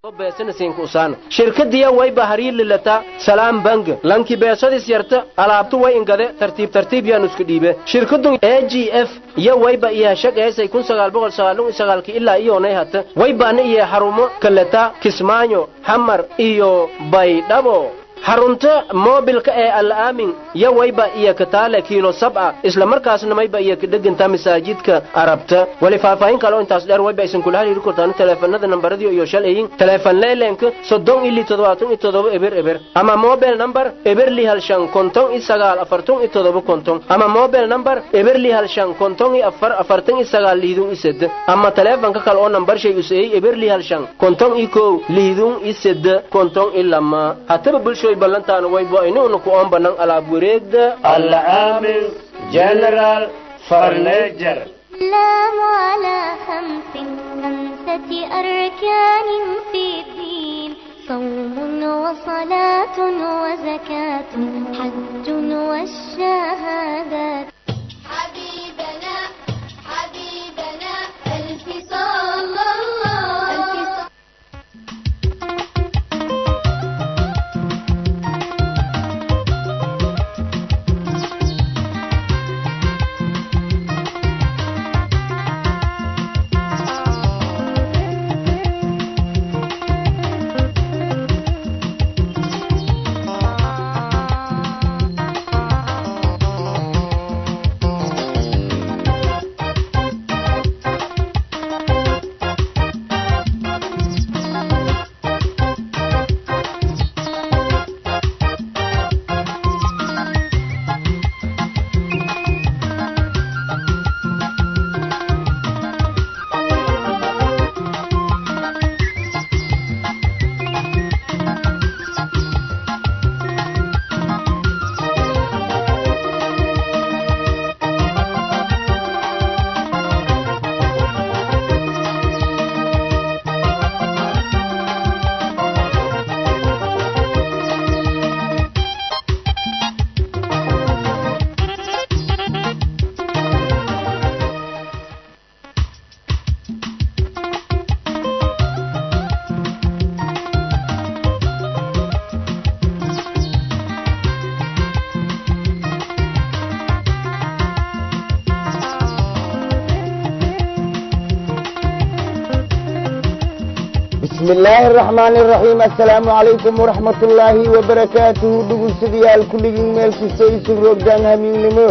beesana siinka usaan shirkadiya way bahariir lilata salaam bank lanki beesadis yarta alaabtu way ingade tartiib yaan isku dhiibe shirkadu AGF iyo wayba iyo shaqeysay 1999 ilaa iyo nay hata waybaana iyo xarumo kalata Kismaayo Hamar iyo Baydhabo harunta mobilka ee al-aamin ya wayba iyo kataale kilo 7 isla markaasna mayba iyo dhiganta masaajidka arabta wali faahfaahin kale oo intaas dheer wayba isan kula xiriir kartaan teleefanada nambaradiyo iyo shaleeyin teleefan leelenka 37 eber ama mobile number eberli halshan konton 9 konton ama mobile number eberli halshan konton 4 ama teleefanka kale oo number shay usay eberli halshan konton 1 konton ilama hataba bulsho بلنتان ويبو إنه كون بنان على بريد العامل جنرال فرنيجر سلام على خمسة أركان في الدين صوم وصلاة وزكاة حج والشهادات حبيبنا ألف صلى الله بسم الله الرحمن الرحيم السلام عليكم ورحمة الله وبركاته دقل سديال كل جميل كستوي سبروك دان همين لمو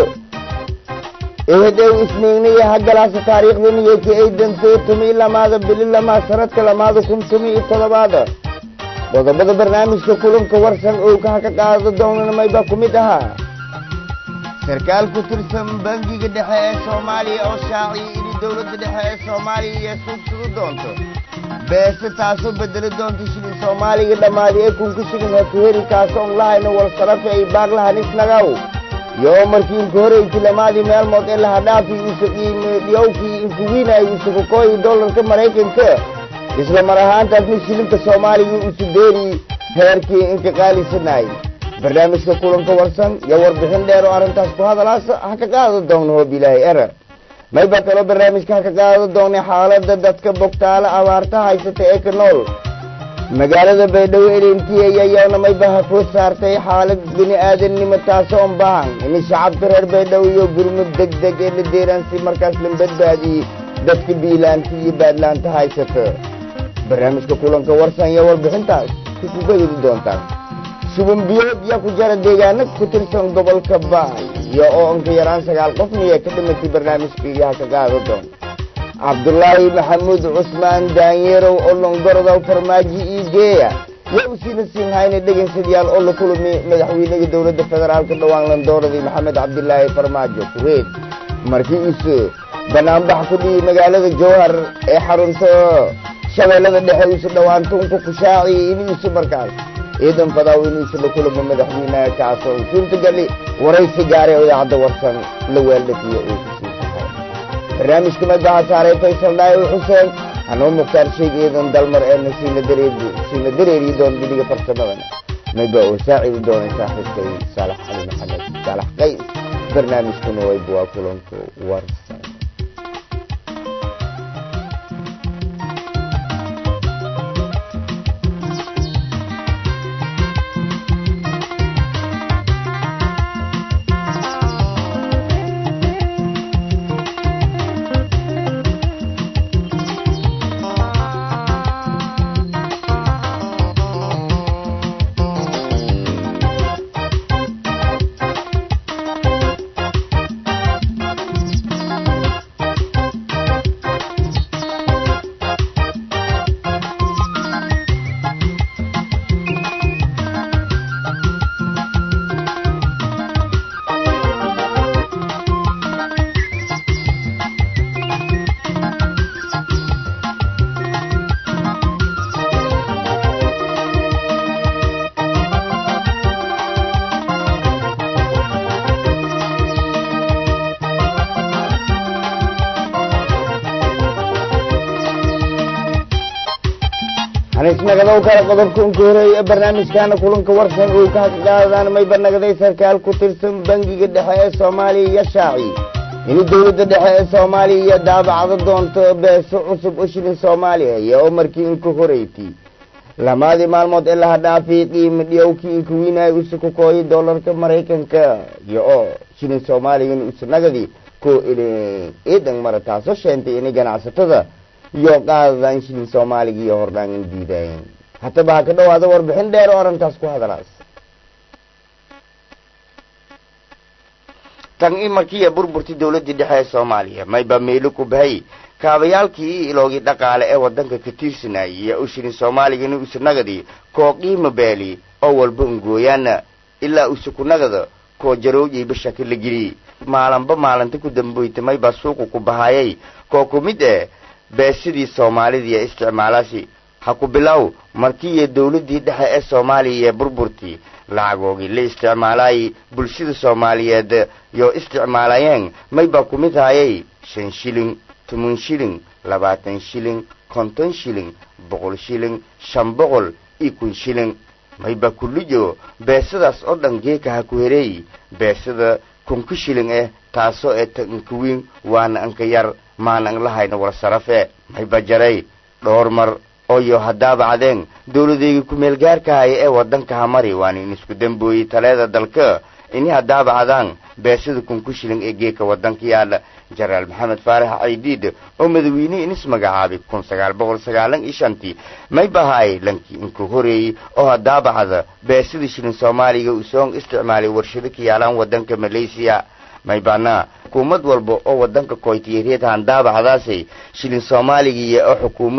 اهدو اسميني هقلاس تاريخ دنيا كي ايدن تمي لماذا بللا ما سنتك لماذا كنتمي اتلبادا وضبط برنامج كلهم كورسن او كاكا قاعدة دوننا ما يبقى كميتها سركال كترسم بنجي قدحة سومالي او شاعي اني دولة قدحة سومالي يسوق سدو دونتو بس تاسو بدل دونتو شلين سومالي قدمالي اكون كشلين هكوهري كاسو انلاين والصرف اي باقلها نسنغاو يوم مركين كوري كلمادي ميال موت إلا هدافي يسقين يوكي انكوين اي يسقو كوي دولار كمريكين كه isla mar ahaantaasna shilinka Soomaaliga uu sideeri heerkii intiqaali sanay barnaamijka kulanka warsan iyo warbixin dheer oo arintaas ku hadalaas ka qaado doono bilaahi era mayba kala barnaamijka ka qaado doono xaaladda dadka bogtaala abaarta haysata ee ka nool magaalada Baydhabo intii ayayna mayba ku saartay xaalad bini aadanimo taas oo baahan in shacabka reer Baydhabo iyo gurmud degdeg ee deeran si markaas la badbaadiyo dadka biilaanti iyo baadlaanta haysata barnaamijka kulanka warsan iyo warbixintaas ku geedi doontaan subin biyood ya ku jara deegaanada ku tirsan gobolka Baay iyo oo anka yaraan 9 qof niye ka dhimatay barnaamijkiisa ka qaado doon Abdullaahi Maxamuud Usmaan Daanyeero oo longorada farmaaji igeeya yaa usiinaysan hayna dhageystayaal oo la kulmay madaxweynaha dawladda federaalka dhawaan dooradii Maxamed Cabdullaahi Farmaajo kureed markii uu banaanbax ku dhigay magaalada Jowhar ee xarunta shabeellada dhexe uu dhawaantan ku shaaci inuu markaas ciidan fadaaw inuu la kulmo madaxweynaha kaasoo suurtagali waraysi gaar ah oo idaacada warsan la weeldafiyo uu ku siiyay barnaamijka madaxa saaray Faysal Naayo Xuseen anoo muqtaar sheegaydon dalmar ee nasiina dareeri doon bidiga farsamadana mayba oo saacid doon saaxiibkay Salax Ali Maxamed Salax Qays barnaamijkuna way buu kulanku warsan hanisnagadaw kala qodobka unka horeeya barnaamijkaana kulanka warsan uu ka hadlaadaan may barnagaday sarkaal ku tirsan bangiga dhexe ee Soomaaliya iyo shaaci in dawladda dhexe ee Soomaaliya daabacdo doonto beeso cusub oo shilin Soomaaliya iyo markii inka horeeyay lamaadi maalmood ee la dhaafay qiimo dhiyowkii inka wiinay usuku kooy dollarka Mareykanka iyo shilin Soomaaliya in usnagadi ko eedan marataasoo sheentay in ganacsatada iyo qaadaan shilin Soomaaliga iyo hordaan diidayeen hataba ka dhawaada warbixin dheer oo arintaas ku hadalaas tan markii burburti dawladda dhexe ee Soomaaliya mayba meelo ku bahay kaabayaalkii iloogi dhaqaale ee wadanka ka tiirsanay iyo shilin Soomaaliga inuu isnagadi ko qiimo beeli oo walba ngooyana ilaa usukunagada ko jarooji bishaka la giri maalanba maalinta ku dambeeyay mayba suuq ku bahayay ko kumid beesidii Soomaaliya isticmaalaasi ha ku bilaw markii dawladda dhexe ee Soomaaliya burburti lacagoogi la isticmaalay bulshada Soomaaliyeed iyo isticmaalayeen mayba kumid hayay 5 shilling 8 shilling 20 shilling 50 shilling 100 shilling 500 iyo shilling mayba kulliyo beesadaas oo dhan geeka ha ku hereey beesada 1 shilling taasoo tankuwin waana anka yar maanan lahayna war sarafe mayba jaray dhowr mar oo iyo hadaaba cadeen dawladayga ku meel gaarka ah ee wadanka hamari waan in isku dambooyay taleeda dalka in hadaaba cadaan beesada 1 shilling ee geeka wadanka yaala Jaraal Maxamed Faarax Ciidiid oo madaxweyne in ismagacaabay 1995 mayba hay lanki inku horeeyay oo hadaaba cada beesada shilin Soomaaliga uu soo isticmaalay warshado ka yaalan wadanka Malaysia maybana hukuumad walba oo wadanka Kuwait daabacadaasay shilin Soomaaliga iyo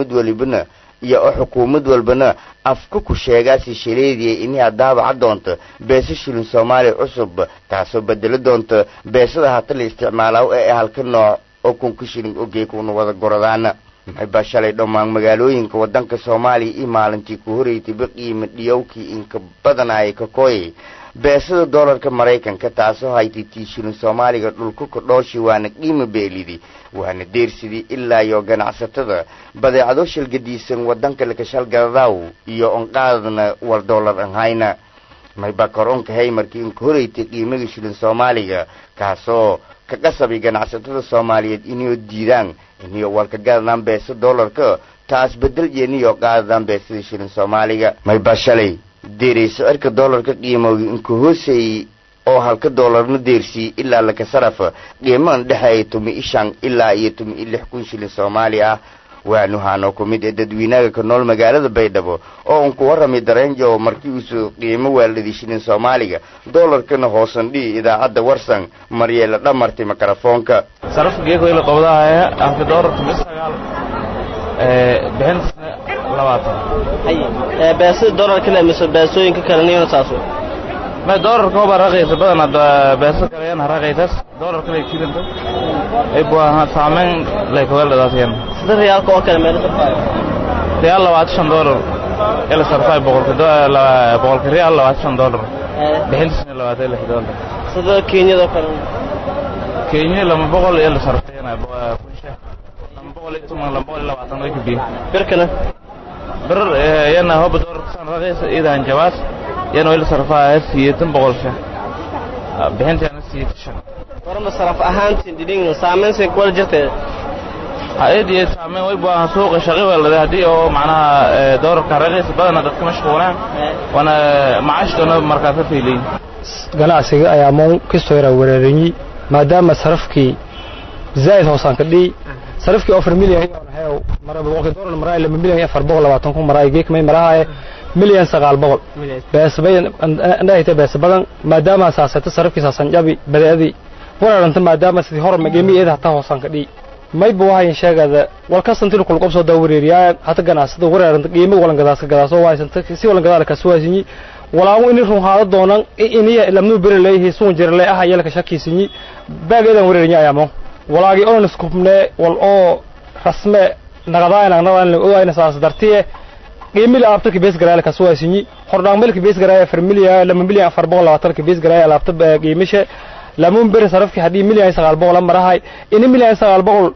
xukuumad walbana afka ku sheegaasi shileedii in daabac doonto beesha shilin Soomaali cusub taasoo bedeli doonto beesada hata la isticmaalayo ee halka nooc oo 1 shilling oo geekuna wada goradana mayba shalay dhammaan magaalooyinka wadanka Soomaaliya iyo maalintii ku horeeyay qiimo dhiyowkii inka badan ay ka kooyay beesada dollarka Mareykanka taasoo haytay shilin Soomaaliga dhulku ka dhooshi waana qiimo beelidi waana deersidii ilaa iyo ganacsatada badeecado shilgadiisan wadanka la ka shalgadaaw iyo on qaadna war dollar aan hayna mayba koronka hay markii in horeeyay qiimaha shilin Soomaaliga kaasoo ka qasabay ganacsatada Soomaaliyeed inay diidaan inay walka gaadaan beesada dollarka taas bedel yeeniyo qaadaan beesada shilin Soomaaliga mayba shalay deerayso arka dollarka qiimowga inka hooseeyay oo halka dollarna deersi ilaa la ka sarafa qiimahan dhaxay 15 ilaa iyo 16 shilin Soomaali ah waanu haano kumid dadweynaha ka nool magaalada Baydhabo oo ku waramay dareenjo markii uu qiimo waalidii shilin Soomaaliga dollarkana hoosan dhii idaacada warsan Mariyeela dhamartay mikrofoonka sarafkiiga ila qowdaaya afka dollarka 9 bixin 20 beesada dollarka la miso beesooyinka kale niyo saaso ما دور كوبا رقيس بدنا بس كليان رقيس دور كلي كيلن يبغى ثامن ليكوال داسين ده ريال كوا كلام ريال $20 إلا صرفاي بقول ريال $20 بحيث إن $20 صدق كينيا ده كلام كينيا لما بقول إلا صرفينا كل شيء لما بقول لما بقول $20 كبير بركنا بر ينا هو بدور كسان رقيس إذا انجواز ينو إلا صرفها سيتم بقولشه بحنت أنا سيتشن ورما صرف أهانتين دينه سامن سيكول جته هاي سامن ويبغى سوق شغيل ولا هدي أو معناها دور كرقيس بدنا دتك مشغولين وأنا معاش أنا مركزة فيلين ganacsiga ayaa moon ka soo yareeyay maadaama sarafki zaid hoosan ka dhii sarafki $4 milyan oo maraba $1 maray $2 milyan $420 ku maray geek may marahay milyan 900 bas bayan andayta bas badan maadaama asaasata sarafkiisa sanjabi badeedii wararanta maadaama sidii hor magamiyeeda hata hoosan ka dhii may buu sheegada walka santiru kul qabso dawreeriyaa hata ganacsada wararanta qiimo walan gadaaso waaysan si walan gadaal ka suwaasini walaamu in run haada doonan iniya lamnu birleeyay suun jirlay ah yalka shakiisini baageedan wareeriyaa ayamo walaagi oo iskubne wal oo rasme naqadaayna oo saas dartiye qiimo laabta ki bees garaal ka suwaasini hordaan melki bees garaaya $4 milyan $2 milyan $420 ki bees garaaya laabta qiimisha lamun bir sarafki hadii milyan 900 marahay in milyan 900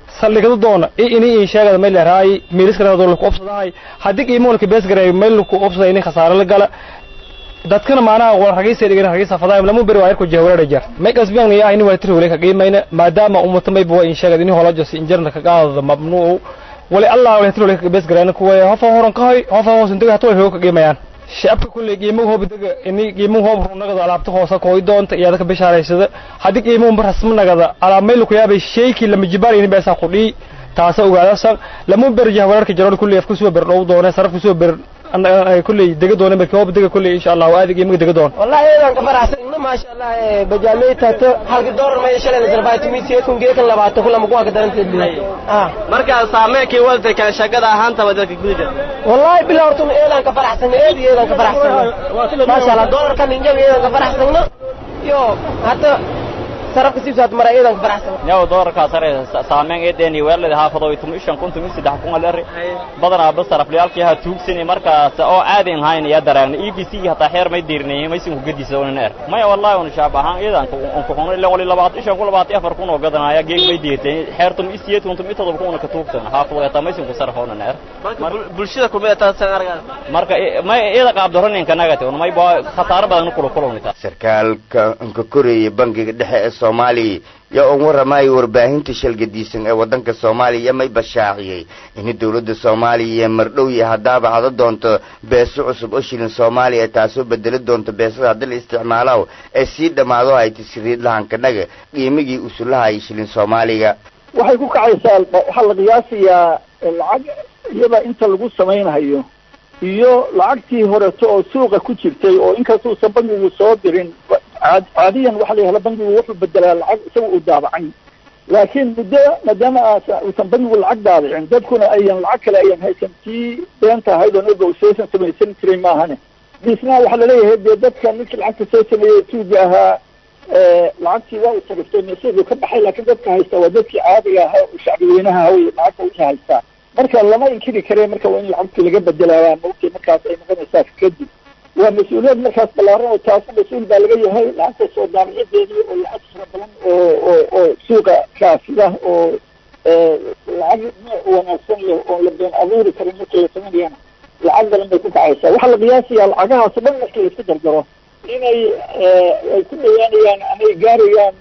saldhigada doona in sheegada meel raay miiliskana doo ku obsadahay hadii qiimoolka bees garay meel ku obsaday in khasaaro la gala dadkana maanaha wal ragiisa dhigan ragiisa fadaayim lama bari waa ku jawrada jar may qasbaan yahay in watir wali ka qiimayna maadaama ummadta may boo in sheegada in holajo si injarna ka qaado mamnuu wali allah wali tir wali ka bees garayna kuwa hofa horan ka hay hofa hoos inta ka qiimayaan shacabka kulli qiimo hoob daga in qiimo hoob runagada alaabta hoosa kooy doonta iyada ka bishaaraysada hadii qiimo rasmanagada alaab meel ku yaabay sheeki lama jibaar in beesa qudhi taasoo ogaadaysan lama barja wararka jarool kulli afku soo bar dhow doona saraf soo bar أنا كل دقة دون مركوب دقة كل إن شاء الله وهذه قيمة دقة دون. والله أنا كفر حسن ما شاء الله بجامعته حق الدور ما يشيل الزربات ميسي يكون جيك اللي بعده كله مقوى كده أنت مركز سامعك يولد كان شقة هانتا بدك جديدة. والله بلا أرتون أنا كفر حسن أنا كفر حسن ما شاء الله دور كان ينجم أنا كفر حسن يو حتى صرف كسيب سات مرة أيضا كفر حسن. يا دور كاسر سامعك إدني ولا حافظوا يتمشون كنتم يسد حكون الأري بدنا بس صرف ليالك ها توكسني مركز أو عادين هاين يدرن EBC هتحير ما يديرني ما يسمو قدي سوون النار ما والله ونشابه هان أيضا أنكم إلا ولا بعض إيش أقول بعض يفرقون وقدرنا يا جيك ما يديرتين حيرتم إسيت وأنتم يتطبقون كتوكسن حافظوا يتما يسمو صرفون النار بلشة كم يتأثر مركز ما إذا قابضرن إن كناجته وما يبغى خطر بدنا نقول نتا سركال ككوري بنك دحى الصومالي يا أمور ما يورباهن تشل جديسن ودنك الصومالي يا ما يبشاعي إن الدولة الصومالية مردوية هدابة هذا دونت بس عصب أشيل الصومالي تاسو بدل دونت بس هذا الاستعماله السيد ما له هاي تسريد لهن كنجة يمجي أصولها يشيل الصومالية وحيكوك عيسال حل قياسي العج يبقى أنت اللي قصة مين هيو iyo lacagtii horeeto oo suuqa ku jirtay oo inkastoo sabangigu soo dirin caadiyan waxa la yiraahdaa bangigu wuxuu bedelaa lacag isagu u daabacay laakiin muddo maadaama uusan bangigu lacag daabicin dadkuna ayaan lacag kale ayaan haysan tii beenta ahayd oo negotiation samaysan jiray maahane bisna waxa la leeyahay dadka ninkii lacagta soo sameeyay tuuga ahaa lacagtii waa sarifteen meesha ka baxay laakiin dadka haysta waa dadkii caadiga ahaa oo shacbiyeynaha way lacagta u haystaa marka lama inkiri kare marka waa in lacagtii laga bedelaa mawqi markaas ay noqonaysaa kadib waa mas'uuliyad markaas balaaran oo taas mas'uul baa laga yahay lacagta soo daabicideedii oo lacag fara badan oo suuqa kaafida oo lacag wanaagsan oo la been abuuri karin markii la sameeyana lacag badan bay ku kacaysaa waxa la qiyaasiyaa lacagahaas dhan markii la isku darjaro inay ay ku dhawaanayaan ama ay gaarayaan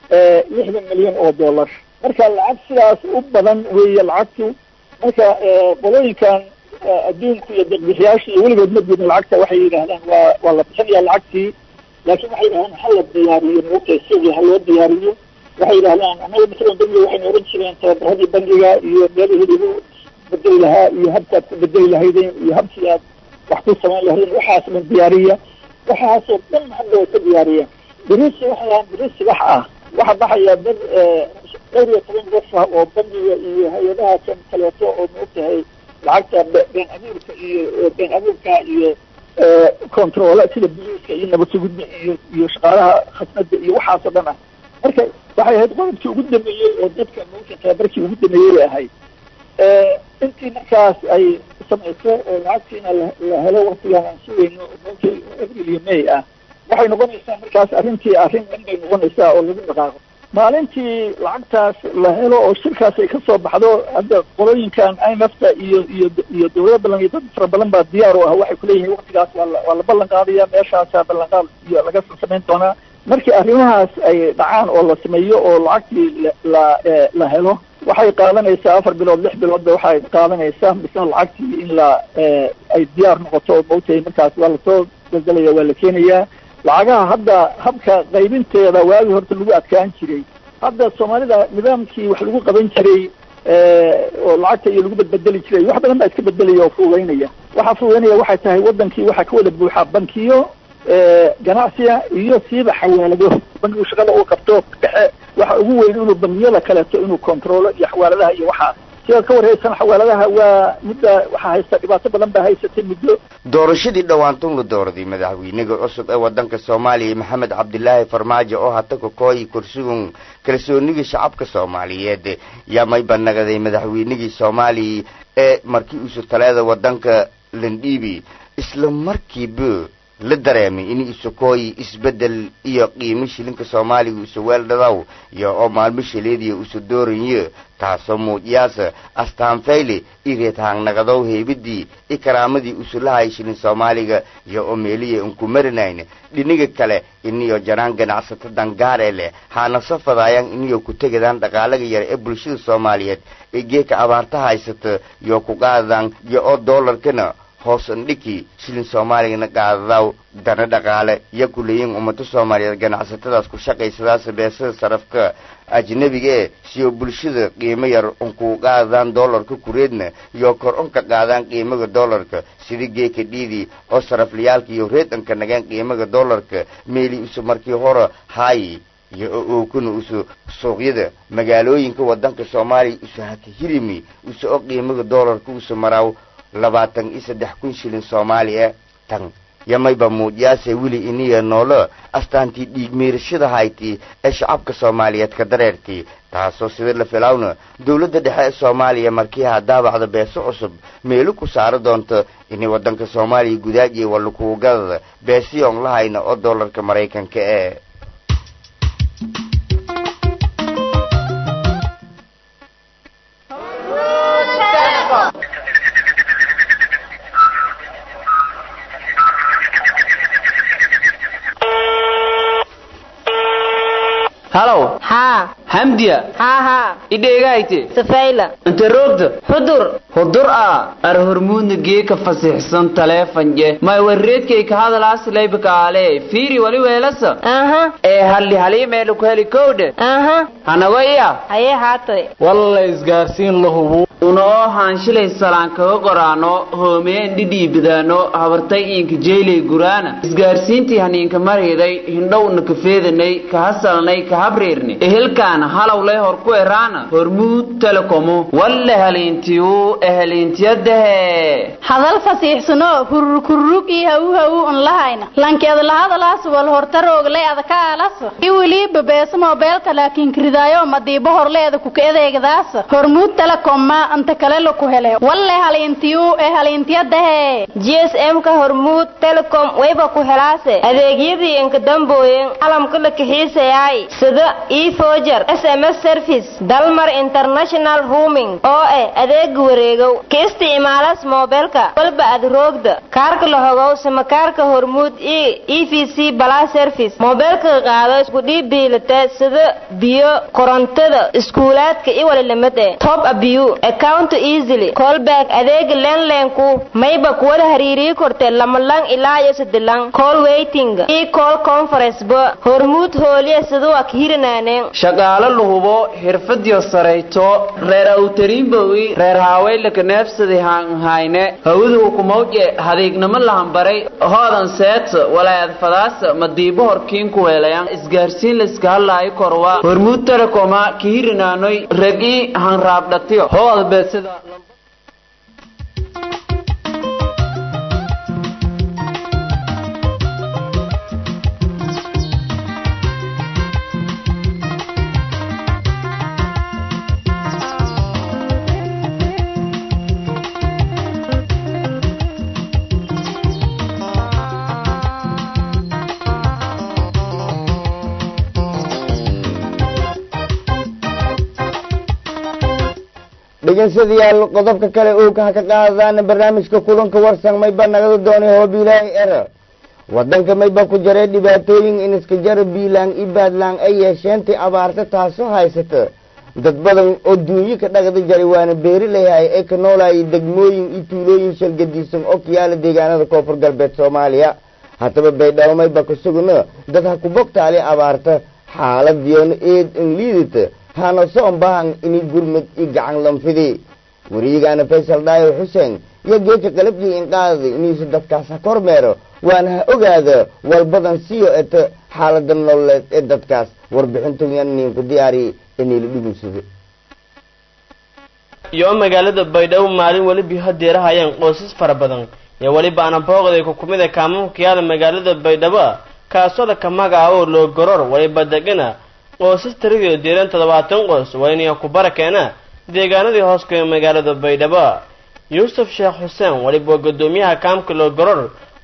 60 milyan oo dollar marka lacag sidaas u badan weeye lacagtu marka qolooyinkan adduunku iyo dadbixiyaasha iyo weligood ma diidin lacagta waxay yidhaahdaan waa la bixinayaa lacagtii laakiin waxay yidhahdaan ha la diyaariyo moogtay sidii ha loo diyaariyo waxay yidhahdaan anaga masalan bangiga waxayna oran jireen tababaradii bangiga iyo meelihii lagu bedeli lahaa iyo habkaad ku bedeli lahaydeen iyo habkii aad wax ku samayn lahaydeen waxaas la diyaariya waxaasoo dhan hadda way ka diyaariyeen birisi waxay ahaan birisi wax ah waxa baxaya dad dhowr iyo toban qof ah oo bangiga iyo hay-adaha kan kaleeto oo moogtahay lacagta been abuurka iyo control sida booliiska iyo nabad sugidda iyo shaqaalaha khasnada iyo waxaasoo dhan ah marka waxay ahayd qodobkii ugu dambeeyey oo dadka moogta tababarkii ugu dambeeyey bay ahayd intii markaas ay samayso oo lacagtiina la helo waqtigaan aan sugayno moogta April iyo May ah waxay noqonaysaa markaas arrin dhan bay noqonaysaa oo lagu dhaqaaqo maalintii lacagtaas la helo oo shirkaas ay ka soo baxdo hadda qolooyinkan IMF-ta iyo dowladda badan iyo dad fara badan baa diyaar u ah waxay ku leeyihiin waqtigaas waa la ballan qaadaya meeshaasa ballanqaad iyo laga samayn doonaa markii arrimahaas ay dhacaan oo la sameeyo oo lacagtii la helo waxay qaadanaysaa 4 bilood 6 biloodba waxay qaadanaysaa misna lacagtii in ay diyaar noqoto oo moogtahay markaas waa lasoo galgalaya waa la keenayaa lacagaha hadda habka qaybinteeda waagi horta lagu adkaan jiray hadda Soomaalida nidaamkii wax lagu qaban jiray oo lacagta iyo lagu bedeli jiray wax badan baa iska bedelaya oo fuudeynaya waxay tahay wadankii waxa ka wada buuxa bankiyo ganacsiga iyo siiba xawaalado bangigu shaqada uu qabto waxa ugu weyn inuu bangiyada kaleeto inuu control iyo xawaaladaha iyo waxa sida ka warhaysan xawaaladaha waa midda waxa haysta dhibaato badan baa haysatay muddo doorashadii dhawaantan la dooraday madaxweynaha cusub ee wadanka Soomaaliya Maxamed Cabdullaahi Farmaajo oo hata ku kooyi kursigun kalsooniga shacabka Soomaaliyeed yaa may banagaday madaxweynihii Soomaaliya ee markii uu soo talaada wadanka Landhibi isla markiiba la dareemay in isukooyi isbedel iyo qiimo shilinka Soomaaliga isu weeldadaw iyo oo maalmo shileedii isu dooranyo taasoo muujiyaasa astaan fayle ireetaan nagadow heebidii ikraamadii usulahay shilin Soomaaliga iyo oo meeliye ku marinayn dhiniga kale iniyo jaraan ganacsato dangaare leh hana safadayaan iniyo ku tagadaan dhaqaalaga yar ee bulshada Soomaaliyeed ee geeka abaarta haysata iyo ku qaadaan iyo oo dollarkana hoosan dhiki shilin Soomaaliga qaadaw dana dhaqaale iyo kuleeyeen ummada Soomaaliyeed ganacsatadaas ku shaqeysadaas beesada sarafka ajnabiga si bulshada qiimo yar ku qaadaan dollarka kureedna iyo kor ka qaadaan qiimaha dollarka sidii geeka dhiidi oo sarafliyaalka iyo reedanka nagaan qiimaha dollarka meeli isu markii hore hay iyo oo kuna isu suuqyada magaalooyinka wadanka Soomaaliya isu haka hirimi isu qiimaha dollarka isu maraw 23,000 shilin Soomaaliya tan yamayba muujiyaasay wili iniya noolo astaantii dhiigmeerashada hayti ee shacabka Soomaaliyeed ka dareertay taasoo sida la filaawna dawladda dhexe ee Soomaaliya markii daabacda beeso cusub meel ku saaro doonto in wadanka Soomaaliya gudaha wala ku gada beesiyoon lahayna oo dollarka Mareykanka ee Hello. Ha. Hamdiya. Ha. Ideegaayte. Safayla. Inta roogda. Hudur ar hormuudna geeka fasixsan taleefanje. May wareedkay ka hadalaas leebkaale. Fiiri wali weelasa. Hali meel ku heli koode. Hanagaya. Aye haatay. Wallahi isgaarsiin lahubu. Uno haanshilay salaanka qoraano hoomeen dhidhiibidano habartay inka jeelay guraana. Isgaarsiintii haniinka mariday hindhowna ka feedanay ka hasalnay ka habreerni. Ehelkan halaw leh hor ku eraana hormuud telekomo walla halintiyo ehelintiyadahe hadal fasiixsano kurrugi hawu on lahayna lankeeda la hadalaas wal hortaroog leh adaka alas wili bebees mobilka laakiin kridaayo madiibo horleeda ku kadeegadaas hormuud telekom anta kale la ku helay walla halintiyo ehelintiyadahe GSM ka hormuud telekom wayba ku helaase adeegyadii inka dambooyin alamka la kaxiisayay sida Foger SMS service Dalmar International Roaming oo adeeg wareegow ka isticmaalas mobilka walba ad roogda kaarka la hogow sama kaarka hormuud EVC bala service mobilka qaado isku dhiibilata sida biyo korontada iskuulaadka iyo wala lamada top abiyu account easily call back adeeg landline ku mayba ku wada xiriiri kortay lamalan ilaa iyo saddelan call waiting call conference ba hormuud hooliye sida waa kiiranaaneen shaqaale luhubo xirfadiyo sareyto reer awtariinbawi reer haaweyla ka neefsaday hayne hawadu ku mawje hadiignimo lahanbaray hoodan seet walaad fadaas madiibo horkiin ku weelayaan isgaarsiin la iska hadlaayo korwa hormuud telekoma kiirinaanoy ragi han raabdhatiyo hood beesada dhegeystayaal qodobka kale oo ka qaadana barnaamijka kulanka warsan may banagada doonay hoobilaay wadanka may ba ku jiray dhibaatooyin in iska jar biilaan ibadlaan ay yeesheentay abaarta taasoo haysata dad badan oo duuyi ka dhagada jaray waana beeri leeyahay ay ka noolaay degmooyin iyo tuulooyin shalgadiisan oo kiyaala deegaanada koonfur galbeed Soomaaliya hataba baydhabo may ba ku sugna dad ha ku bogtaale abaarta xaaladiyoon eed liidata hana soo baahan in gurmad i gacan lanfidi wariigana Faisal Daayo Xuseen iyo geedka qalabkii in qaaday inuu dadkaas kormeero waana ogaada walbadan siyo eta xaaladan nololeed ee dadkaas warbixintu yaaniin ku diyaari inay la dhigusado iyo magaalada Baydhabo maalin waliba hadeerahayaan qoysas fara badan iyo waliba aan booqday ku kumida kaamunkiyaada magaalada Baydhabo kaasoo ka magacaabo loo goror waliba degana qoysas tiriyo deeran 70 qoys wayna ku barakeena deegaanadii hoos ka magaalada Baydhabo Yusuf Sheekh Xuseen waliba gudoomiyaha kaamka loo goror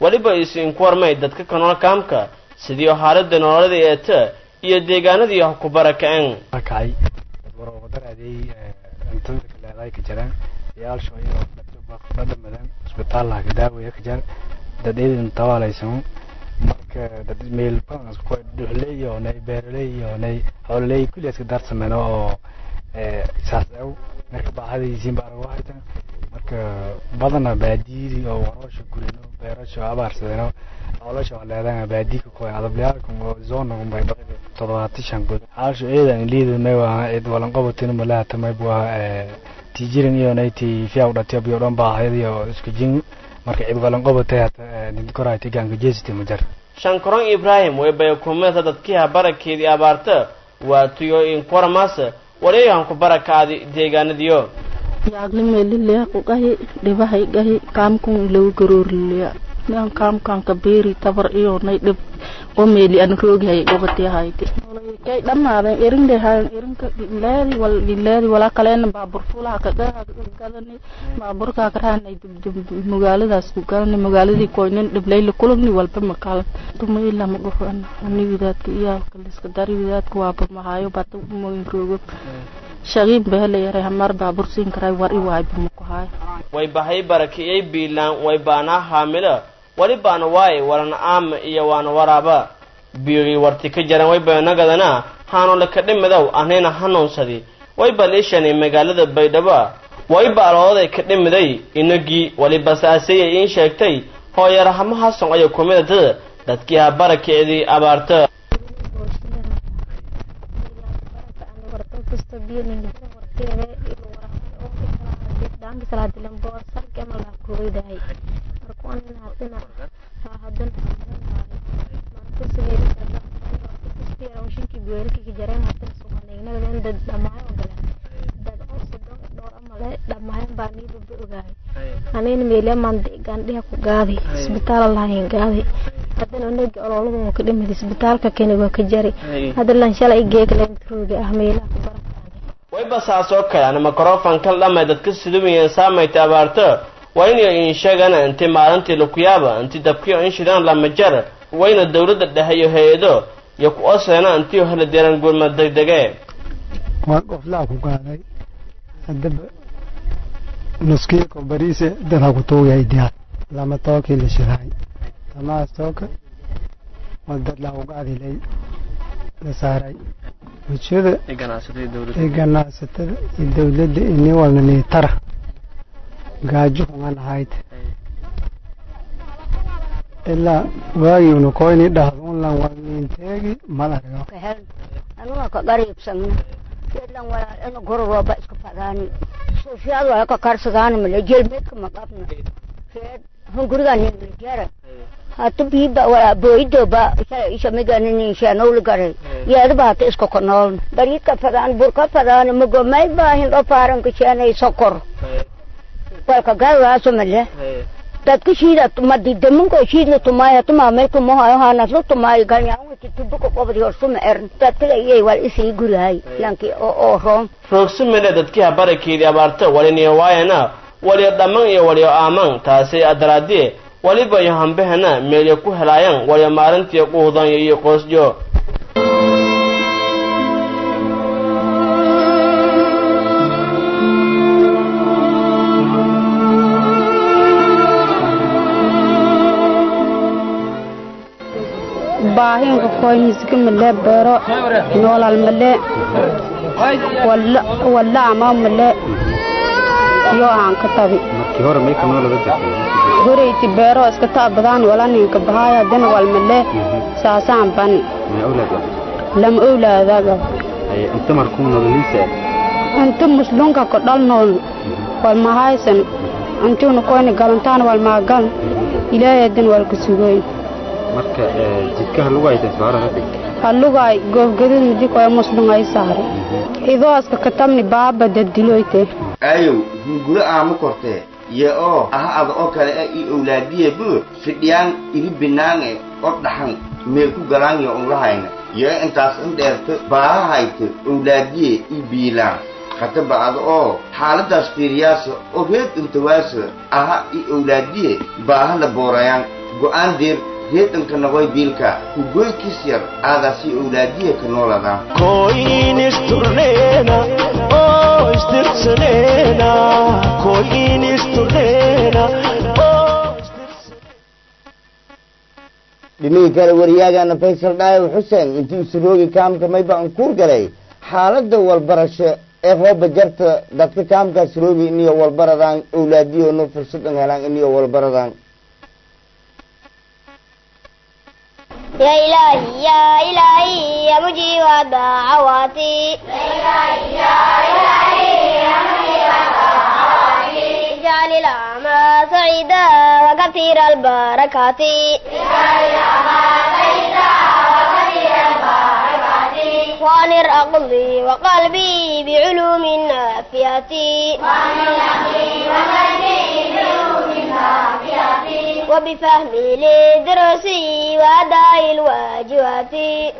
waliba isin ku warmay dadka kanool kaamka sidii xaaladda nololeed ee iyo deegaanadii ku barakaceen kacay waro wadaraday inta kale ay ka jiraan yaalsho iyo dadka badan isbitaalaha ka daaweeya ka jiraan dadaydan tawaalaysan marka dad meel badan ku dhuleeyo nay beeraleeyo nay hawlay kulli iska darsameen oo saasaw marka baahadiisiin baa waxaytan marka badana baadiidi oo warasho gurino beerasho abaarsadeen hawlasho leedahay baadiika ku adabyaalku zone ugu bay 75 god hawsha eedan liidnay waa cid walan qabatin malaata may buu tijirin iyo nayti fiiw dhatiyo biyo dhan baahaydiyo isku jin marka cid walan qabatay hata nin korayti gaanga jeestii ma jar Shankaron Ibrahim way bay kumeeda dadkii barakeedii abaarta waa tuyo in kormaas wareeyaan ku barakaadi deegaanadiyo yaagli meelile ku qahi dhibahay qahi kaamkun lagu garoorliya naan kaamkan ka beeri tabar iyo nay dhib oo meeli aan roogay gobatay hayte kay dhamaaday erinka leedi wala kaleena baabur fuulaha ka gaadani baaburka ka raanay magaaladaas ku galnay magaaladii kooynin dhibleyl kulugni walba maqal tumay lama gofan ani widaadka iyo kaliska dari widaadka waa bamaayo bad mooyin roogo shaqin beelay hamar baabur siin karay war i waay bumku haay way bahay barakiyay biilaan way baana haamila wali baana waay waran aam iyo waana waraaba biiri warti ka jaran way baanagadana haano la ka dhimidow anayna hanuunsadi way baleeshanay magaalada Baydhabo way baalooday ka dhimiday inagii wali basaasay in sheegtay hooyarahamaha son ay kumida dadkii barakeedii abaarta aneen meelay gandhiga ku gaaday isbitaal lahayn gaaday hadana anaga ololada ka dhimid isbitaalka kaniga ka jari hadana shalay geekleen trooga ah meelaha ku barakacay way basaaso kale microphone kan lama dadka sidumiyeen saameeyta abaarta waa in sheegan inta maalintii la kuyaaba inta dabkiyo in shidaan lama jar wayna dawladda dhahayo hay'ado iyo ku oseena intii hal deeran gurma degdege waan qof la ku gaaday hadaba nuskii ko bariise dad ku toogay diya lama tookii la shiray tama tooka wadad la u gaaday la saaray wajada ganacsatada dawladda inay walna tara gaajo aan hayd illa waayuna kooni dhahdun lan walin teegi malaga anu ka qaribsan ilan wala anu gororoba isku fadani soofiyaad waa ka karsadaan ma jelmeedka ma qabna hunguriga nin jara hatu biba wala boydo ba isha meganini isha nool gare yaad ba ta isku konool dariiqa fadaan burka fadaan ma gomay baahin oo faaran ka cheenay sokor walka gaawaaso male dadka shiida madi demunko shiidna tumaaya tumaamay tumaha hana tumaay galnyaan wati tubuko qobdi horsuma ern dadka ayay wal isii guraay lanki oo room roogsimada dadkii barakeedii abaarta walina waayana wali dhamaan iyo wali aaman taasi adaraadii waliba yahanbahana meel ku helayaan wali maalintii quudan iyo qoosjo baahin qoynis kamale beero noolal male walla ama male yo aan ka tabi markii hore meeqa noolada jirtay horeyti beero iska taabadaan wala ninka bahaya dan wal male saasaan ban lam awlaadaga ay inta markuu nololiisa inta muslimka ko dhalnool wal mahaysan antuna kooni galantaan wal maagal ilaahay dan wal ku sugay marka jidka lugaay tasbaarada halugay goobgadin jiko muslim ay saare idooska ka tamni baaba dadiloyte ayo gura aama korte ye oo aha oo kale ay awlaadiye bu fidiyaan iri binaange oo dhaxan meel ku galaan iyo umrahayna ye intaas dheerto baahayto awlaadiye ibiilaan kataba oo xaaladaas fiiriyaas oo reed inta waasa aha awlaadiye baaha la boorayaan go'aan dir reedanka nagoy biilka ku goykis yar aadaasi awlaadiya ka noolada koin isturnena oo istirsanena koin isturnena dhimihii kale waryaagana faysal dhaayo xuseen intii usuroogi kaamka mayba aan kuur galay xaaladda walbarasho ee rooba jarta dadka kaamkaas roogi iniyo walbaradaan awlaadiyoona fursadan helaan iniyo walbaradaan يا إلهي يا إلهي يا مجيب دعواتي يا إلهي يا إلهي يا مجيب دعواتي اجعل الأعمال سعيدة وكثير البركات اجعل الأعمال سعيدة وكثير البركات وأنر أقلبي وقلبي بعلوم نافيات وأنر أقلبي وقلبي بعلوم نافيات وبفهمي لدروسي وأداء الواجبات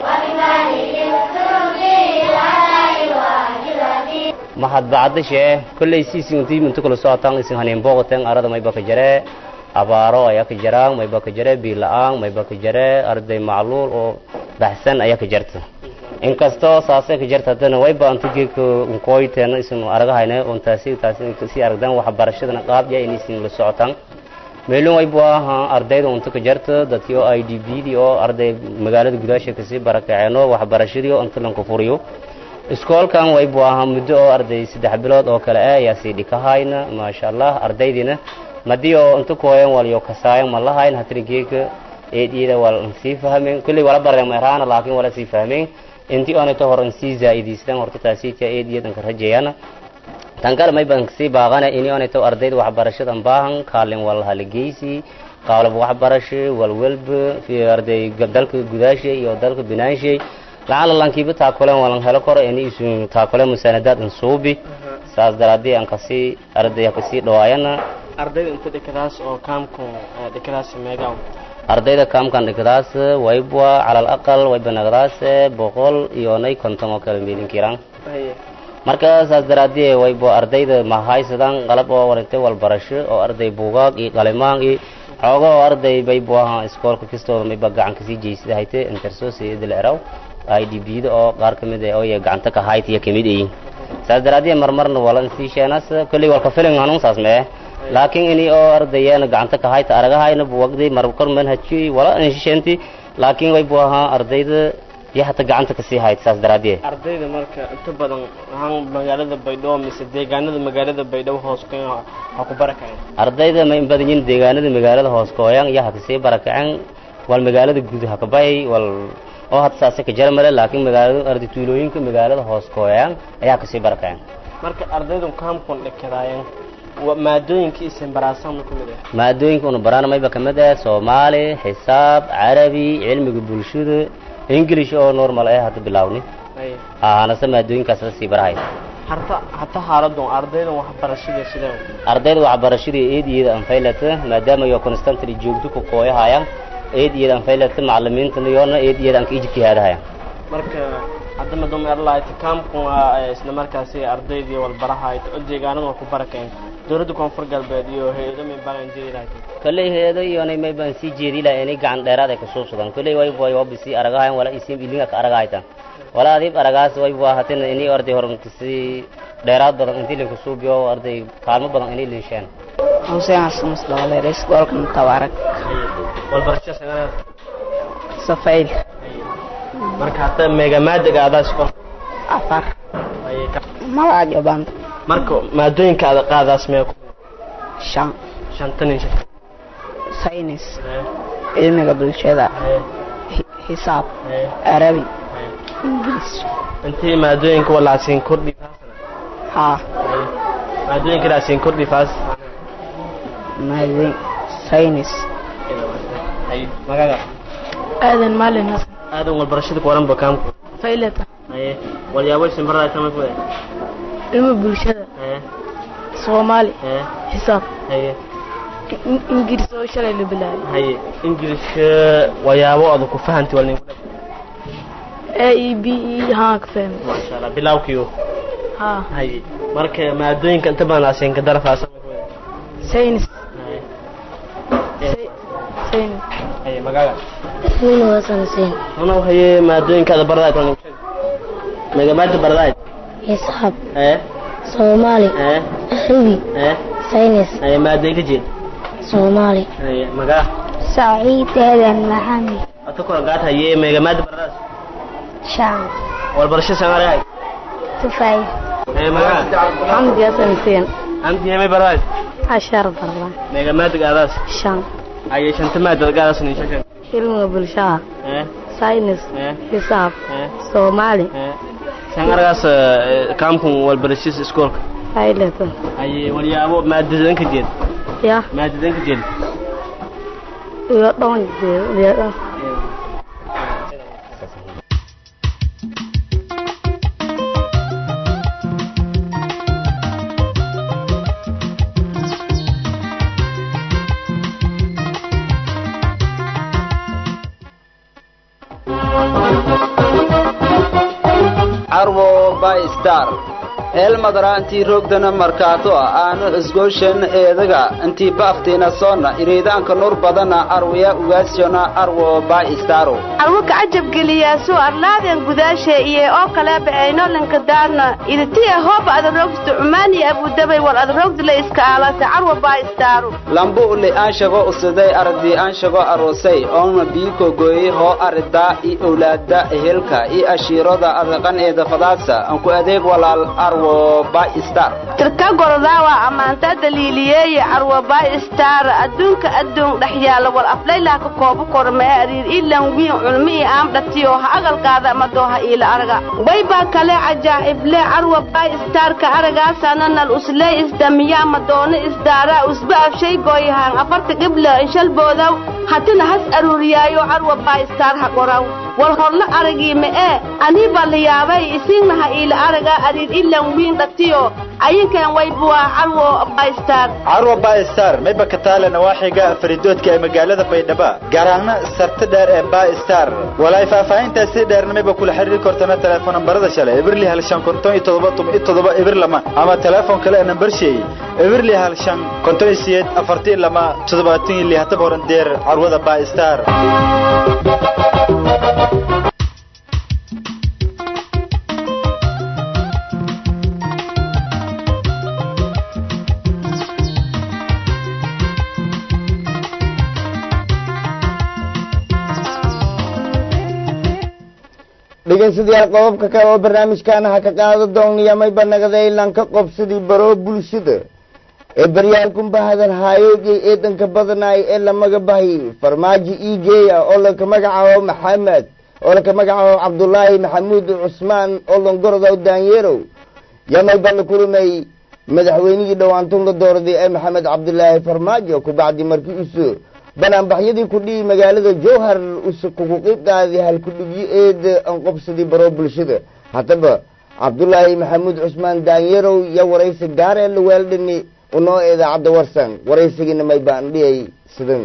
وبفهمي لدروسي وأداء الواجبات mahad bacdashe kullay siisintii inta kala sootaan isin haneen booqateen arada may baka jare abaaro ayaa ka jiraan may baka jare biilaan may baka jare arday macluul oo baxsan ayaa ka jirta inkastoo saasay ka jirta hadana way baantu geeko qoyteen isin aragahayna oo taasi si aragdan wax barashadana qaab yahay in isin la socotaan meelun way baaha ardayda inta ka jirta dadkii IDB oo arday magaalada gudaasha ka sii barakaceeno wax barashadii oo inta lan ku furiyo iskoolkan way baaha muddo oo arday 3 bilood oo kale ayaa si dhikahayna ma sha Allah ardaydina madiyo inta kooyan waliyo kasaayan ma lahayn hatrigeeka eediyada wal si fahmeen kulli wala barnaamijana laakiin wala si fahmeen intii aan inta horan si zaaidistan horta taasiita eediyadan ka rajeeyana tan kale may baan si baaqana in aan inta ardayda wax barashada baahan kaalin wal haligeysi qalab wax barasho wal walba fi arday dalka gudaashay iyo dalka binaanshay laala lankiiba taa kale walan helo karo in isu taa kale musaanadaad suubi saas daraadii aan kasi arday ka si dhawaayana ardayda inta dhikadaas oo kaamku dhikadaas meegaa ardayda kaamkan dhikadaas wayba ala aqal wayba nagadaas 100 iyo 50 oo kale meelin kiraan marka saas daraadii wayba ardayda ma haysadaan qalab oo warintay wal barasho oo arday buugaag iyo qalimaan iyo xogo arday bay buuha iskoolka kastoo may gacan ka sii jeysada haytay intersoosiyada la eraw IDB oo qaar kamid ah oo gacanta ka haytiya kamid ah saas daraadii marmarna wala si sheenas kulli wal ka filan hanun saas mee laakiin inii oo ardayana gacanta ka hayta aragahayna buugdi markor manhajki wala in sheenti laakiin way buuha ardayda yaata gacanta ka sii hayta saas daraadii ardayda marka inta badan waxaan magaalada Baydhabo mise deegaanada magaalada Baydhabo hoos ka ha ku barakaceen ardayda ma in badan yihiin deegaanada magaalada hoos kooyan yaha ka sii barakaceen wal magaalada gudaha ka bay wal oo had saase ka jarmale laakiin magaalada arday tuulooyinka magaalada hoos kooyaan ayaa ka sii barakaceen marka ardaydu kaamkun dhikadaayeen maadooyinka isin baraasan kamid ah maadooyinka uu baraan mayba kamid ah Soomaali xisaab Carabi cilmiga bulshada English oo normal ah hadda bilaawni ana maadooyinkaas la sii barahay hatta xaaladun ardaydu wax barashada sidoo ardaydu wax barashada eediyada aan faylata maadaama ay constantly joogto ku kooyahayaan eediyada aan faylata macallimiinta niyoona eediyada aan ka ijtihaadahaya marka hadda madam erlaayt kaamku isla markaas ardaydii wal barahay deegaanada ku barakeen dawladda koonfur galbeed iyo hay'adaha may baan jeedinahay kale hay'adaha iyo may baan si jeedila inay gacan dheeraad ka soo sudaan kale way bisi aragahayn wala isim ilinga ka aragayta wala adib aragaas way waahatin inay arday horumartisi dheeraad badan intii la ku suubiyo arday kaalmo badan inay leeshaan Hussein Asmus Dawale iskoolka Tabarak wal barasho sagara Safail marka hata mega maadiga adaasku afar malaajo band marka maadooyinka aad qaadaas mee shantan saynis ilmiga bulshada xisaab Arabi English intii maadooyinka wala siin kordhi ha maadooyinka la siin kordhi faas maadooyin saynis ay magaga aadan maalin aadan wal barashada ku waran bakaamku faylata wal yaabo simbarada tama ku ilmu bulshada Soomaali xisaab English oo shalay la bilaabay English wayaabo aad ku fahanti wal AEB ha ka fahmi ma sha Allah bilawkiyo ha marka maadooyinka inta badan aaseen ka darafaasa saynis حسين haye magaaga من وصل سين una haye maadooyinkaada baradayd oo meegamaada baradayd حساب ee صومالي عربي ساينس haye maadooyin ka jeed صومالي haye magaaga سعيد هذا محمد ata kula gaad haye meegamaada baradayd شام walbarasho samaray تفاي haye magaaga حمدي حسن سين amti heme baradayd 10 برضه meegamaada gaadaas شام haye shanta maadada gaadaas nin sheekay علم بالشاه ee ساينس ee حساب ee صومالي sangaragaas kaamkun walbarashis iskoolka هايلته haye walyaabo maadadan ka jeed يا maadadan ka jeed يضون يا arwo by star elmadara intii roogdana markaato aanu isgooshan eedaga intii baaftiina soona iriidaanka nur badana arwaya ugaasjona arwo by staro arwo ka cajab geliyaa soo arlaadeen gudaasha iyo oo kale bacayno lanka daarna idatiya hoob adarogsta umaani abu dabay wal adarogda la iska aalata arwo by staro lambu li aan shago usaday ardi aan shago arosay oona biiko gooyay hoo arida i awlaada ehelka i ashiirada adaqan eeda fadaasa aan ku adeeg walaal arwo by star tirka gordaawa amaanta daliiliyeey arwo by star adduunka adduun dhaxyaala wal aflayla ka koobo kormee ariir ilan wiin culmi aan dhatiyo ha agalkaada madooha ila arga way ba kale ajaa'ib le arwo by star ka aragaasana nal uslay isdamiya madoona isdaara usba afshay gooyahan afarta qibla shalbooda hatina has aruuriyaayo arwo by star ha qoraw wal horla aragii ma ee ani bal yaabay isinaha ila araga ariir ilan wiin dhatiyo ayinkan way buwa arwo by star mayba ka taalana waaxiga fariidoodka ee magaalada Baydhabo garaana sarta dheer ee by star walay faafahinta si dheerna mayba kula xiriir kartana telefoon nambarada shalay eberli halshan konton iyo todoba eber lama ama telefoon kale nambar shay eberli halshan konton iyo siyeed afartii lama todobaatin iyo lihata horan deer arwada by star dhegeystayaal qodobka kale oo barnaamijkan ha ka qaado dooniyamay banagaday lanka qobsadii baro bulshada ee baryaalkunba hadal haayogay eedanka badanaay ee la magabahay farmaajo iigeeya oo laka magacaabo maxamed oo laka magacaabo cabdullaahi maxamuud cusmaan oo longorodow daanyeerow yamay bana kulmay madaxweynihii dhowaantun la doorday ee maxamed cabdulaahi farmaajo kubacdi markii isu banaanbaxyadii ku dhihi magaalada jowhar kugu qibdaadii halkudhigyo eeda an qobsadii baro bulshada haddaba cabdullaahi maxamuud cusmaan daanyarow iyo waraysi gaaree la weeldhani unoo idaacadda warsan waraysigiina may baan dhiyay sidan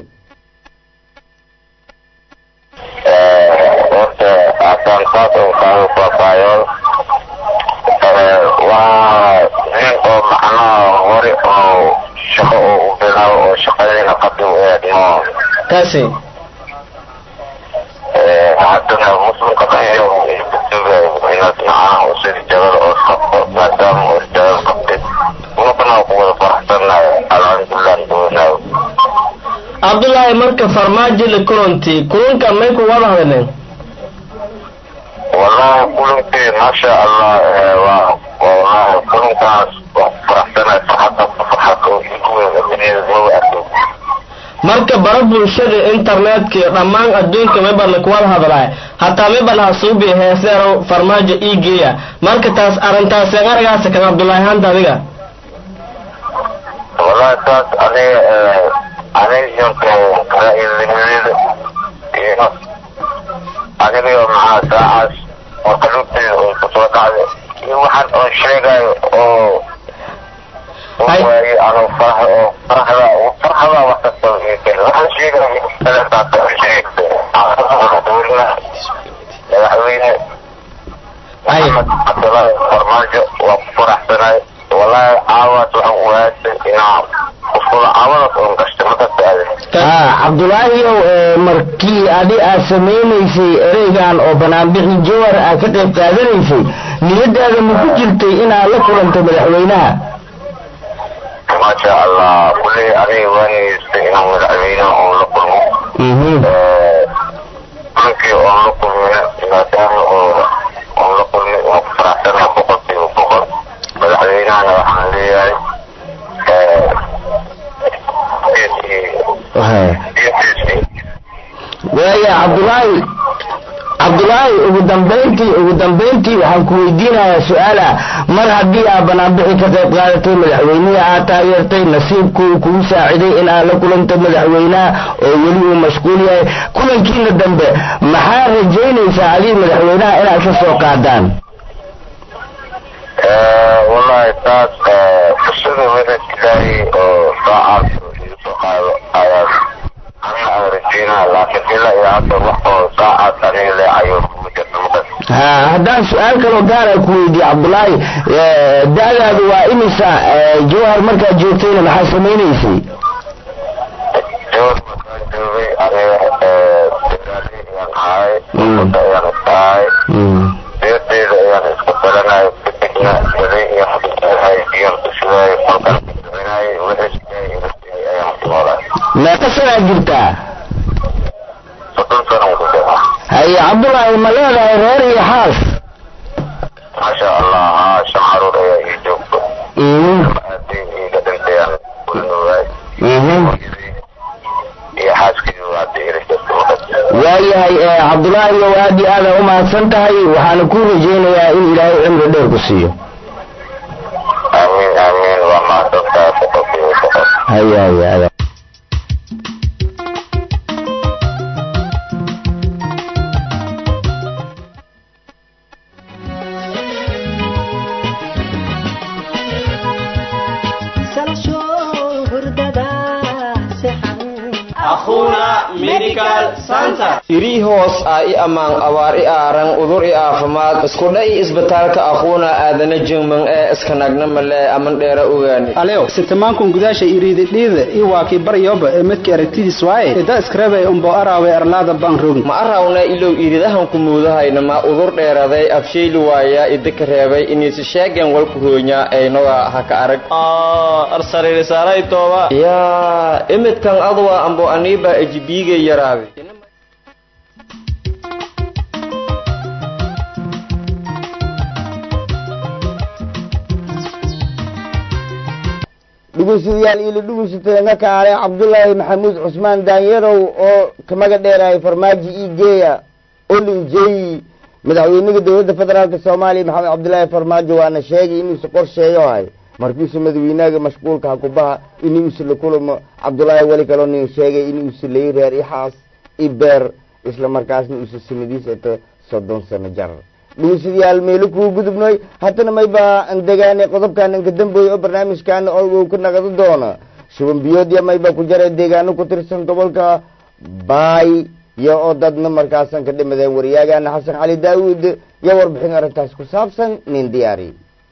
horta haddaan saas u qaado faafaayoon waa nin oo macnaha hore oo shaqo oo u bilaabo oo shaqadeena qadin u eegno taasi haddana muslimka dhayo inaad macnaha u sidi jabal oo qabto maadaama oo jabal qabtid unabana ku wada faraxsannahay alxamdulilah duwanaaw cabdullaahi marka farmaajo la kulanti kulanka may ku wada hadleen wallahi kulankii maasha allah wallahi kulankaas waa faraxsanahay farxadda oo igu weyn adduunyada loo arko marka bara bulshada internetka iyo dhammaan adduunka mayba la kuwada hadlaya hataa mayba laha suubi heeseero farmaajo iigeeya marka taas arrintaasi aragaasa kan cabdullaahi hanta adiga wallahi taas aniga ra'yilimada iyo aniga maxaa saacaas oo qalubteeda oo kusoo dhacday iyo waxaan oo sheegayo oo waaye anoo farxada wax kasta waxaan sheegayo madaxweyne maxamed cabdullaahi farmaajo waa ku faraxsanahay wallahi caawaas waxaan ugaasay inaa uskula caawadaas oon gashta makasta aade cabdulaahi markii adi aad samaynaysay ereygan oo banaanbixi jawhar aad ka qayb qaadanaysay niyadaada ma ku jirtay inaad la kulanto madaxweynaha ما شاء الله كل أبي واني استئنا مدعوين أو لكم كل أو لكم إذا كان أو لكم فرحتنا فقط وفقط مدعوين أنا وحملي ويا cabdulaahi ugu dambeyntii waxaan ku weydiinayaa su-aala mar haddii aad banaanbixi ka qayb qaadatay madaxweynihi aad taageertay nasiibku kugu saaciday in aad la kulanto madaxweynaha oo weli uu mashquul yahay kulankiina dambe maxaa rajaynaysaa adiga madaxweynaha inaad ka soo qaadaan wallahi taas fursada wada ilaahay oo saacad soo qaado ayaas أنا رجينا لكن إلا يعطي وحده ساعة ثانية لعيون هذا سؤال كانوا قال كويدي عبد الله دالا وإمسا جوهر مركز جوتين محاسمين يسي جوهر مركز جوهر أنا تدالي ينهاي ينهاي بيرتي يعني اسكتلنا بتكنا يلي يحدث يرتشوي فلقا بتبناي وإسكي يرتشي أيام ما تسرع جبتا هيا عبد الله الملاذ هيروري حاس ما شاء الله شعروا لي يجوب waayahay cabdulaahi oo aad iyo aad u mahadsan tahay waxaana ku rajeynayaa in ilaahay cimri dheer ku siiyo amiin amiin waa mahadsantahay haya iri hoos i amaan abaar i aaran udur i aafimaad isku dha i isbitaalka aquuna aadana jingman ee iskanagna male aman dheera ogaani aleo sitamankun gudaasha iriididhiida i waakii baryoba ee midka aragtidiis waaye ida iskarabay umbo araawe arlaada baan rogn ma arawna ilow iridahan ku muudahayna ma udur dheeraday abshayli waaya idika reebay iniisi sheegen walku hoonya aynoga haka arag arsariirisaaray tooba yaa imidkan adwa ambo aniiba ejibiiga yaraaday dhugusadayaal iyo dhugusateenka kaale cabdullaahi maxamuud cusmaan daanyarow oo kamaga dheeraayay farmaajo igeeya olinjeyi madaxweynaha dowladda federaalka soomaaliya maxamed cabdullaahi farmaajo waana sheegay inuusa qorsheeyo hay markiisu madaxweynaha mashquulka hakubaha inuusa la kulamo cabdullaahi weli kaloo nin sheegay inuusa lay reer ixaas ibeer isla markaasna uusa sanadiis eto 30 sano jar dhugusadayaal meelo kuu gudubnoy haddana mayba aan degaanay qodobkan inka dambeeyo oo barnaamijkan oo ku naqdo doono shuban biyoodya mayba ku jaray deegaano ku tirsan gobolka baay iyo oo dadna markaasan ka dhimadeen waryaagana xasan cali daawud iyo warbixin arrintaas ku saabsan nin diyaari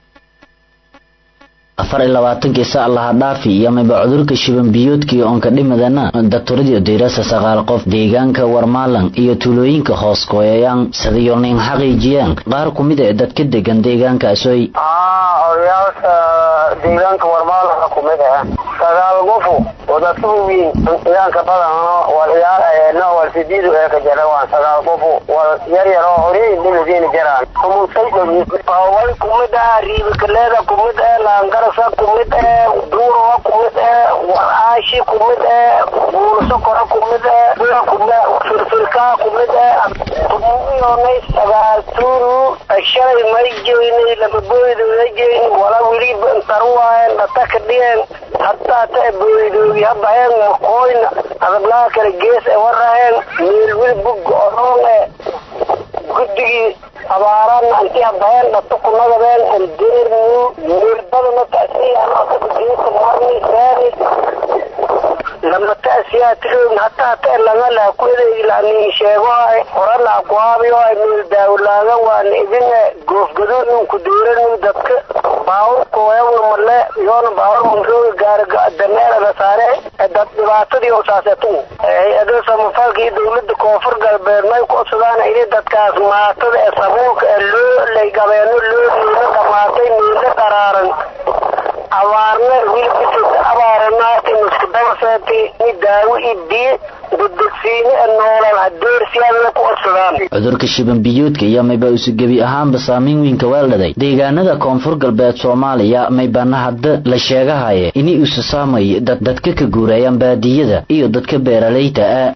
24 saac laha dhaafi iyo mayba cudurka shiban biyoodkii oon ka dhimadana daktoradii diirasa 9 qof deegaanka warmaalan iyo tuulooyinka hoos kooyayaan sidoo nin xaqiijiyeen qaar ku mid ah dadka degan deegaankaas ay oyaasha deegaanka warmaalan ku mid ah 9 qof oo dadku weyn deegaanka badan walaal ayna wal sidiidu ee ka jara waa 9 qof wal yar yar oo hore dhinaciina jaraan kuma saydo wal kuma daariib kaleeda kuma laanga kumid buuro kumid waashi kumid buuro kora kumid filfilka kumid tumuyo nay sagaaturu ashay may joynay laba booydo leeyahay wala wili tarwaan dadkadiyeen hatta ta booydo yabayn qoyn adabla kala gees ee waraheen meel wil bug oronge gudigi abaaraan anti abayn dadku kunadeen deernu meerbadana taasiya gees marni saari لما تأسيات لهم حتى لنا لا كل إلى شيء ورنا قوابي من الدولة وأن إذن قف قدون كدورن دك باور كويو ملا يون باور ممكن جار الدنيا لسارة الدت باتدي وساستو هذا سمفر كي دولة كوفر قلبنا يكون سودان إلى دت كاس ما تد سبوك اللي قبلنا اللي كماتي من قرارن أوارنا ويبتد أوارنا كمستدام ساتي نداو إدي بدكسين النور الدور سيانا كوسلام cudurka shiban biyoodka iyo mayba isu gabi ahaanba saameyn weyn ka weeldaday deegaanada koonfur galbeed Soomaaliya maybana hadda la sheegahay inay isu saameeyay dadka ka guurayaan baadiyada iyo dadka beeralayda ah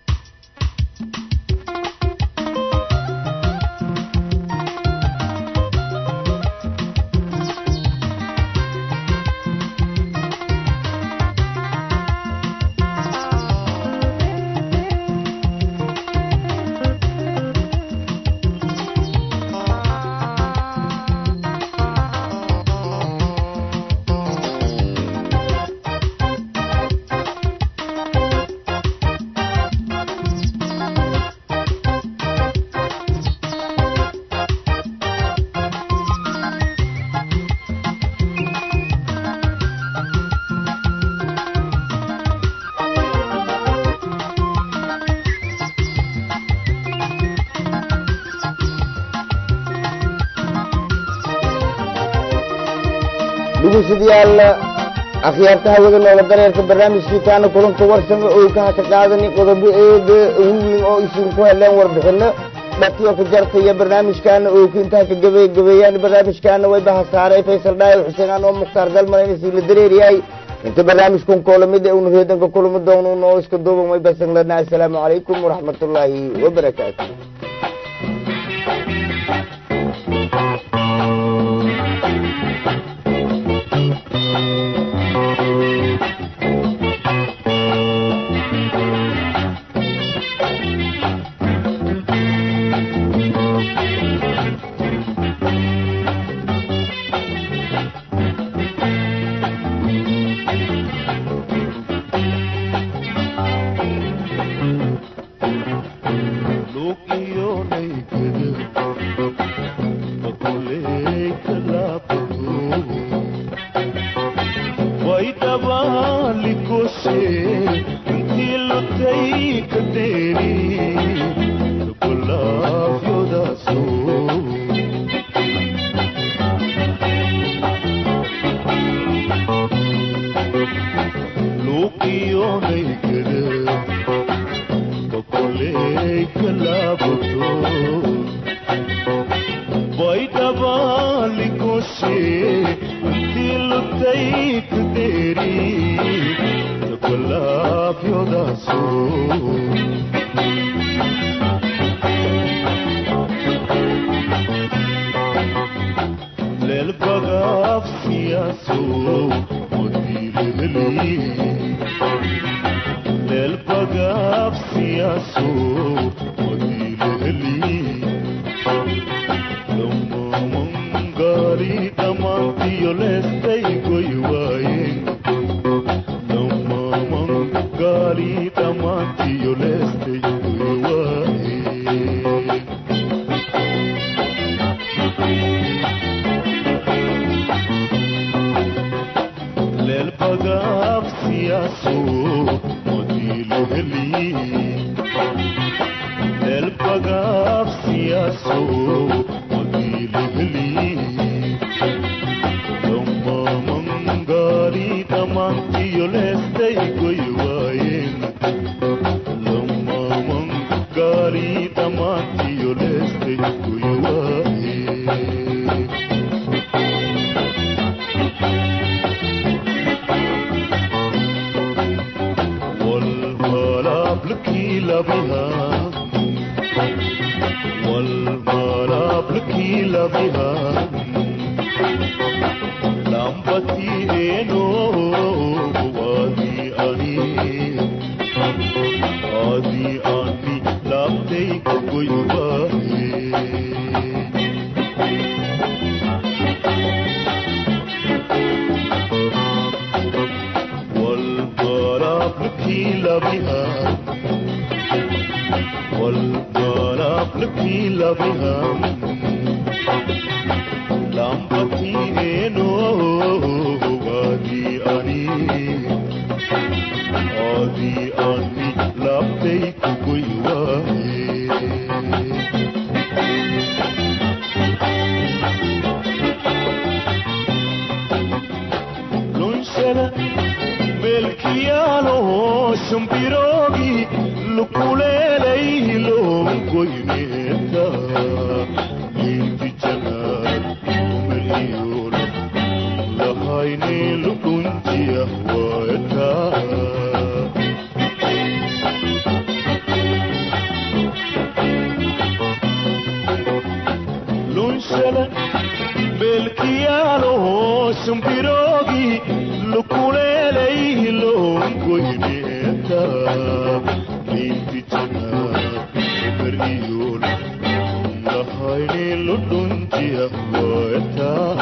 dhegeystayaal akhyaarta hawada noola dareerka barnaamijkiitaana kulanka warsan oo ka qaadanay qodobo eed weyn oo isu ku heleen warbixino dhatiyo ka jartay barnaamijkaana oo inta ka gabeeyaan barnaamijkaana way bahasaaray Faysal Dhaay Xuseen oo Muxtaar Dalmarin si la dareeriyay inta barnaamijkan koolamada uu reedanka kulamo doono oo iska duuban way basan lana assalaamu calaykum waraxmatullaahi wabarakaatuh لكي لبيها لامبتينو وادي أني لابتي كوي واهي لونشنا ملكيانو شمبيروغي لكوليلي لون كوي ميتا ينتي جنال ومريون لهايني لكنتي أهواتا لونشنا بالكيانو شمبيروغي لكوليلي لون كوي ميتا ينتي جنال ومريون لهايني لكنتي أهواتا